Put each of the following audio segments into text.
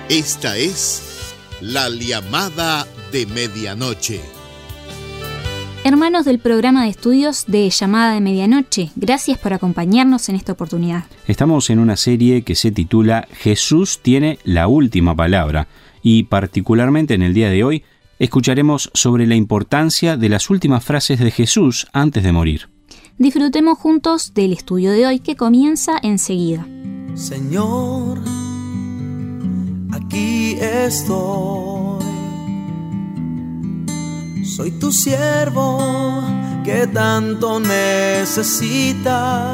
Esta es la llamada de medianoche. Hermanos del programa de estudios de Llamada de Medianoche, gracias por acompañarnos en esta oportunidad. Estamos en una serie que se titula Jesús tiene la última palabra y particularmente en el día de hoy escucharemos sobre la importancia de las últimas frases de Jesús antes de morir. Disfrutemos juntos del estudio de hoy que comienza enseguida. Señor, aquí estoy. Soy tu siervo que tanto necesita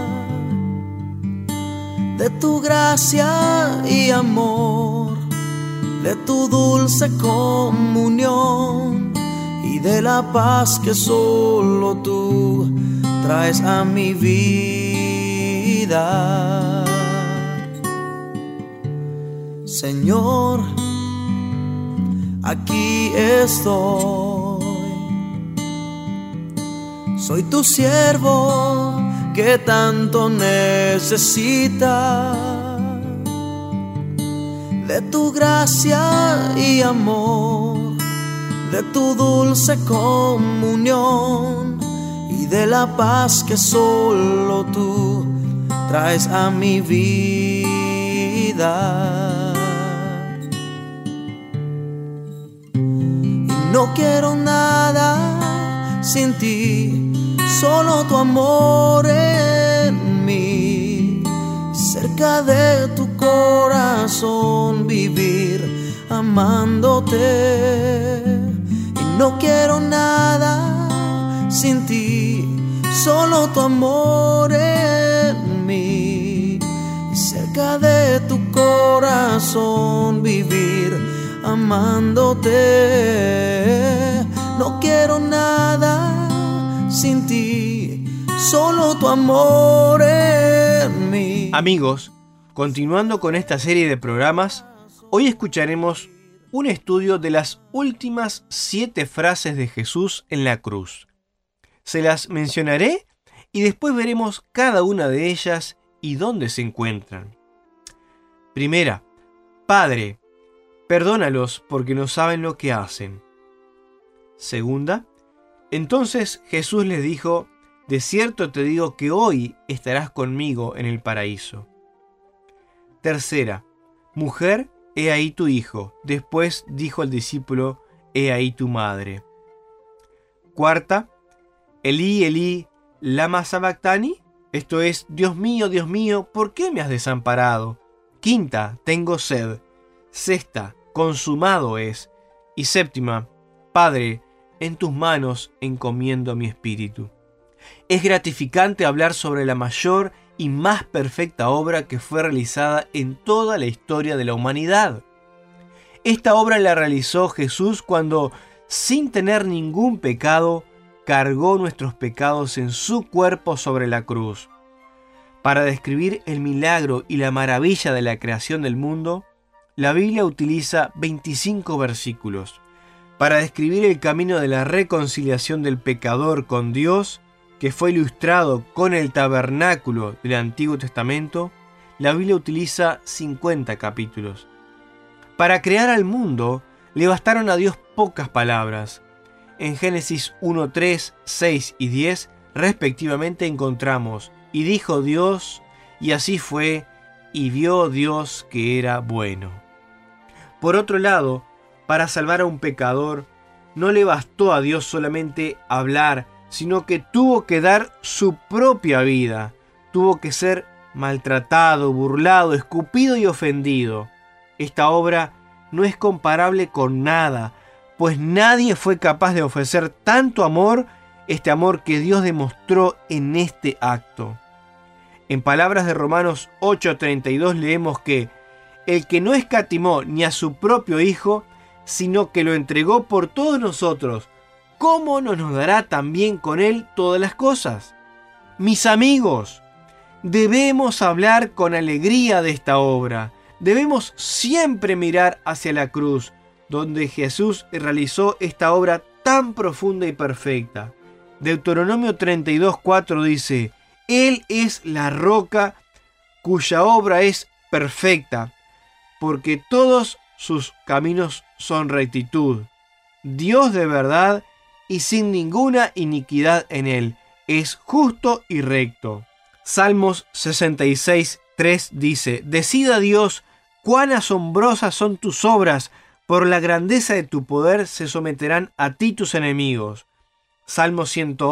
de tu gracia y amor, de tu dulce comunión y de la paz que solo tú traes a mi vida. Señor, aquí estoy. Soy tu siervo que tanto necesita de tu gracia y amor, de tu dulce comunión y de la paz que solo tú traes a mi vida. Y no quiero nada sin ti, solo tu amor en mí, cerca de tu corazón vivir amándote. Y no quiero nada sin ti, solo tu amor en mí, cerca de tu corazón vivir amándote. No quiero nada sin ti, solo tu amor en mí. Amigos, continuando con esta serie de programas, hoy escucharemos un estudio de las últimas 7 frases de Jesús en la cruz. Se las mencionaré y después veremos cada una de ellas y dónde se encuentran. Primera, Padre, perdónalos porque no saben lo que hacen. Segunda, entonces Jesús les dijo, de cierto te digo que hoy estarás conmigo en el paraíso. Tercera, mujer, he ahí tu hijo. Después dijo el discípulo, he ahí tu madre. Cuarta, Elí, Elí, lama sabactani, esto es, Dios mío, ¿por qué me has desamparado? Quinta, tengo sed. Sexta, consumado es. Y séptima, Padre, en tus manos encomiendo mi espíritu. Es gratificante hablar sobre la mayor y más perfecta obra que fue realizada en toda la historia de la humanidad. Esta obra la realizó Jesús cuando, sin tener ningún pecado, cargó nuestros pecados en su cuerpo sobre la cruz. Para describir el milagro y la maravilla de la creación del mundo, la Biblia utiliza 25 versículos. Para describir el camino de la reconciliación del pecador con Dios, que fue ilustrado con el tabernáculo del Antiguo Testamento, la Biblia utiliza 50 capítulos. Para crear al mundo, le bastaron a Dios pocas palabras. En Génesis 1, 3, 6 y 10, respectivamente, encontramos, y dijo Dios, y así fue, y vio Dios que era bueno. Por otro lado, para salvar a un pecador, no le bastó a Dios solamente hablar, sino que tuvo que dar su propia vida. Tuvo que ser maltratado, burlado, escupido y ofendido. Esta obra no es comparable con nada, pues nadie fue capaz de ofrecer tanto amor, este amor que Dios demostró en este acto. En palabras de Romanos 8:32 leemos que el que no escatimó ni a su propio Hijo, sino que lo entregó por todos nosotros, ¿cómo no nos dará también con Él todas las cosas? Mis amigos, debemos hablar con alegría de esta obra. Debemos siempre mirar hacia la cruz, donde Jesús realizó esta obra tan profunda y perfecta. Deuteronomio 32:4 dice, Él es la roca cuya obra es perfecta, porque todos sus caminos son rectitud. Dios de verdad y sin ninguna iniquidad en él. Es justo y recto. Salmos 66:3 dice: Decid a Dios, cuán asombrosas son tus obras, por la grandeza de tu poder se someterán a ti tus enemigos. Salmo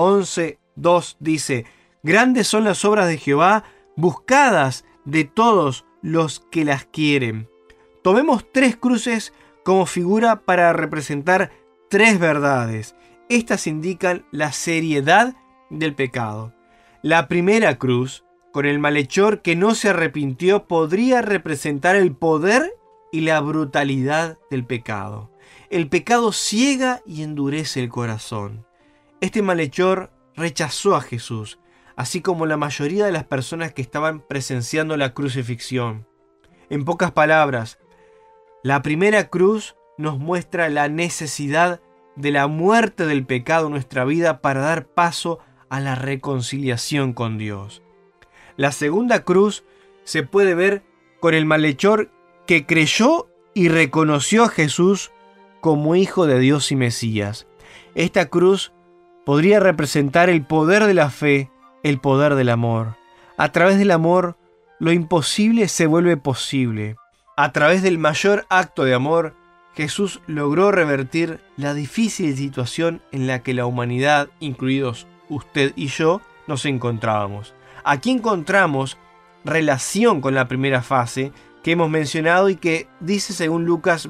111:2 dice: Grandes son las obras de Jehová, buscadas de todos los que las quieren. Tomemos 3 cruces como figura para representar 3 verdades. Estas indican la seriedad del pecado. La primera cruz, con el malhechor que no se arrepintió, podría representar el poder y la brutalidad del pecado. El pecado ciega y endurece el corazón. Este malhechor rechazó a Jesús, así como la mayoría de las personas que estaban presenciando la crucifixión. En pocas palabras, la primera cruz nos muestra la necesidad de la muerte del pecado en nuestra vida para dar paso a la reconciliación con Dios. La segunda cruz se puede ver con el malhechor que creyó y reconoció a Jesús como Hijo de Dios y Mesías. Esta cruz podría representar el poder de la fe, el poder del amor. A través del amor, lo imposible se vuelve posible. A través del mayor acto de amor, Jesús logró revertir la difícil situación en la que la humanidad, incluidos usted y yo, nos encontrábamos. Aquí encontramos relación con la primera fase que hemos mencionado y que dice según Lucas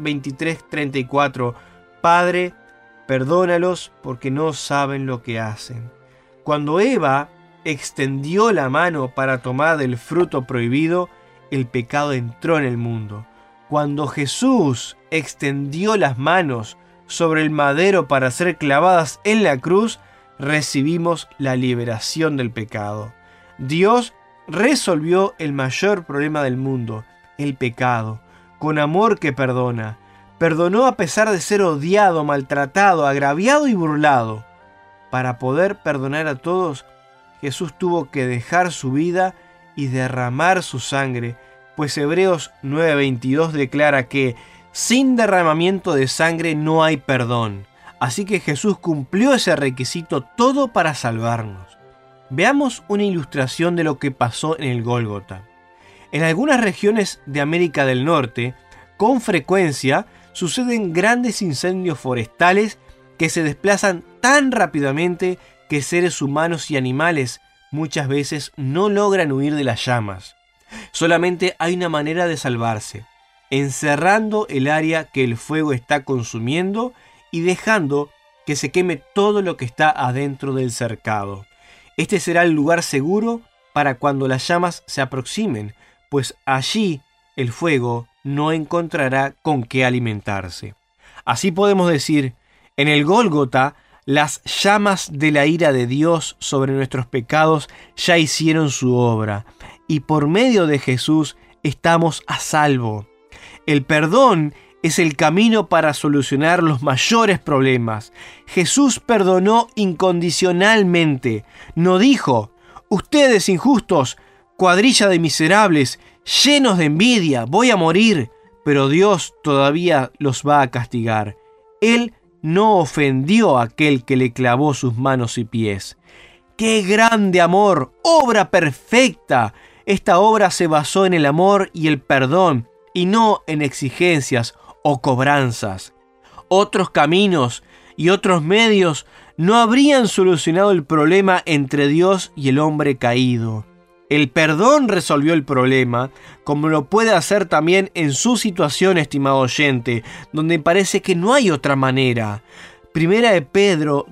23:34, Padre, perdónalos porque no saben lo que hacen. Cuando Eva extendió la mano para tomar del fruto prohibido, el pecado entró en el mundo. Cuando Jesús extendió las manos sobre el madero para ser clavadas en la cruz, recibimos la liberación del pecado. Dios resolvió el mayor problema del mundo, el pecado, con amor que perdona. Perdonó a pesar de ser odiado, maltratado, agraviado y burlado. Para poder perdonar a todos, Jesús tuvo que dejar su vida y derramar su sangre, pues Hebreos 9:22 declara que sin derramamiento de sangre no hay perdón. Así que Jesús cumplió ese requisito todo para salvarnos. Veamos una ilustración de lo que pasó en el Gólgota. En algunas regiones de América del Norte, con frecuencia suceden grandes incendios forestales que se desplazan tan rápidamente que seres humanos y animales muchas veces no logran huir de las llamas. Solamente hay una manera de salvarse: encerrando el área que el fuego está consumiendo y dejando que se queme todo lo que está adentro del cercado. Este será el lugar seguro para cuando las llamas se aproximen, pues allí el fuego no encontrará con qué alimentarse. Así podemos decir, en el Gólgota, las llamas de la ira de Dios sobre nuestros pecados ya hicieron su obra, y por medio de Jesús estamos a salvo. El perdón es el camino para solucionar los mayores problemas. Jesús perdonó incondicionalmente. No dijo: ustedes injustos, cuadrilla de miserables, llenos de envidia, voy a morir, pero Dios todavía los va a castigar. Él no ofendió a aquel que le clavó sus manos y pies. ¡Qué grande amor! ¡Obra perfecta! Esta obra se basó en el amor y el perdón, y no en exigencias o cobranzas. Otros caminos y otros medios no habrían solucionado el problema entre Dios y el hombre caído. El perdón resolvió el problema, como lo puede hacer también en su situación, estimado oyente, donde parece que no hay otra manera. Primera de Pedro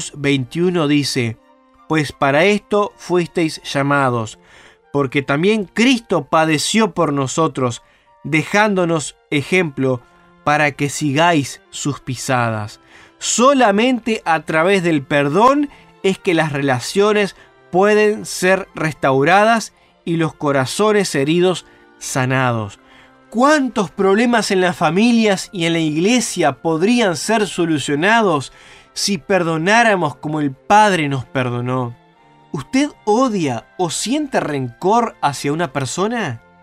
2:21 dice: pues para esto fuisteis llamados, porque también Cristo padeció por nosotros, dejándonos ejemplo para que sigáis sus pisadas. Solamente a través del perdón es que las relaciones pueden ser restauradas y los corazones heridos sanados. ¿Cuántos problemas en las familias y en la iglesia podrían ser solucionados si perdonáramos como el Padre nos perdonó? ¿Usted odia o siente rencor hacia una persona?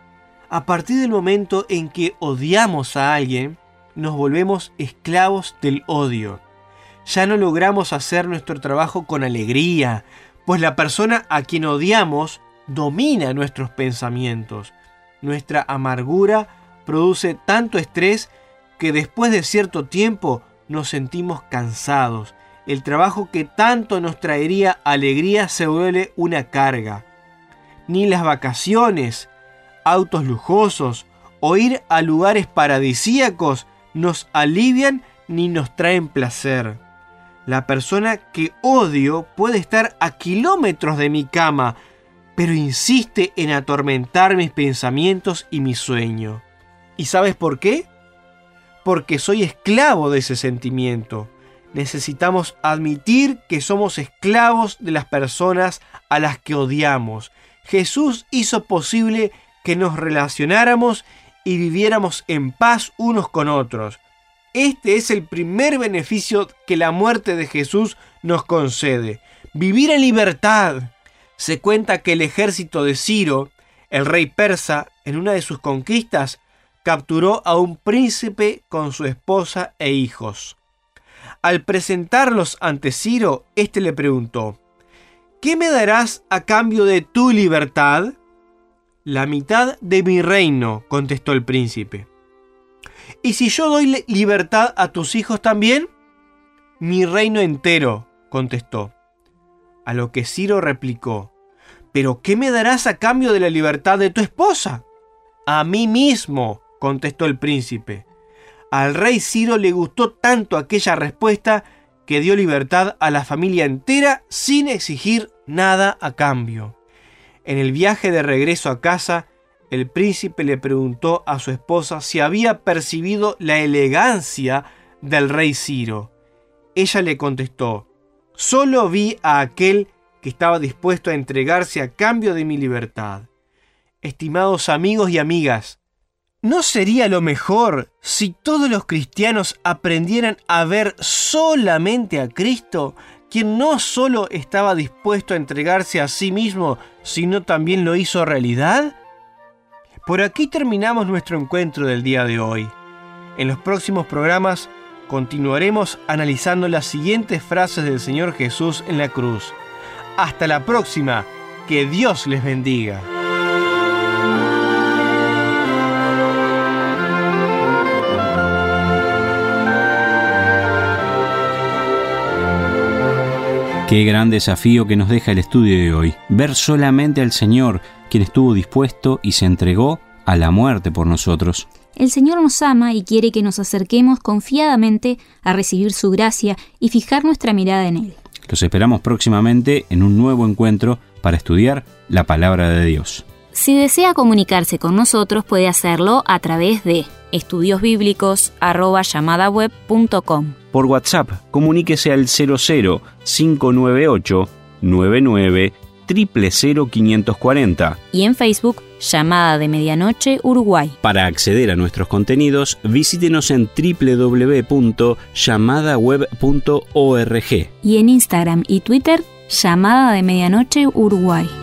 A partir del momento en que odiamos a alguien, nos volvemos esclavos del odio. Ya no logramos hacer nuestro trabajo con alegría, pues la persona a quien odiamos domina nuestros pensamientos. Nuestra amargura produce tanto estrés que después de cierto tiempo nos sentimos cansados. El trabajo que tanto nos traería alegría se vuelve una carga. Ni las vacaciones, autos lujosos o ir a lugares paradisíacos nos alivian ni nos traen placer. La persona que odio puede estar a kilómetros de mi cama, pero insiste en atormentar mis pensamientos y mi sueño. ¿Y sabes por qué? Porque soy esclavo de ese sentimiento. Necesitamos admitir que somos esclavos de las personas a las que odiamos. Jesús hizo posible que nos relacionáramos y viviéramos en paz unos con otros. Este es el primer beneficio que la muerte de Jesús nos concede: vivir en libertad. Se cuenta que el ejército de Ciro, el rey persa, en una de sus conquistas, capturó a un príncipe con su esposa e hijos. Al presentarlos ante Ciro, éste le preguntó: ¿qué me darás a cambio de tu libertad? La mitad de mi reino, contestó el príncipe. ¿Y si yo doy libertad a tus hijos también? Mi reino entero, contestó. A lo que Ciro replicó: ¿pero qué me darás a cambio de la libertad de tu esposa? A mí mismo, contestó el príncipe. Al rey Ciro le gustó tanto aquella respuesta que dio libertad a la familia entera sin exigir nada a cambio. En el viaje de regreso a casa, el príncipe le preguntó a su esposa si había percibido la elegancia del rey Ciro. Ella le contestó: solo vi a aquel que estaba dispuesto a entregarse a cambio de mi libertad. Estimados amigos y amigas, ¿no sería lo mejor si todos los cristianos aprendieran a ver solamente a Cristo, quien no solo estaba dispuesto a entregarse a sí mismo, sino también lo hizo realidad? Por aquí terminamos nuestro encuentro del día de hoy. En los próximos programas continuaremos analizando las siguientes frases del Señor Jesús en la cruz. Hasta la próxima, que Dios les bendiga. Qué gran desafío que nos deja el estudio de hoy, ver solamente al Señor, quien estuvo dispuesto y se entregó a la muerte por nosotros. El Señor nos ama y quiere que nos acerquemos confiadamente a recibir su gracia y fijar nuestra mirada en Él. Los esperamos próximamente en un nuevo encuentro para estudiar la Palabra de Dios. Si desea comunicarse con nosotros, puede hacerlo a través de estudiosbiblicos@llamadaweb.com. Por WhatsApp, comuníquese al 00-598 99 000-540. Y en Facebook, Llamada de Medianoche Uruguay. Para acceder a nuestros contenidos, visítenos en www.llamadaweb.org. Y en Instagram y Twitter, Llamada de Medianoche Uruguay.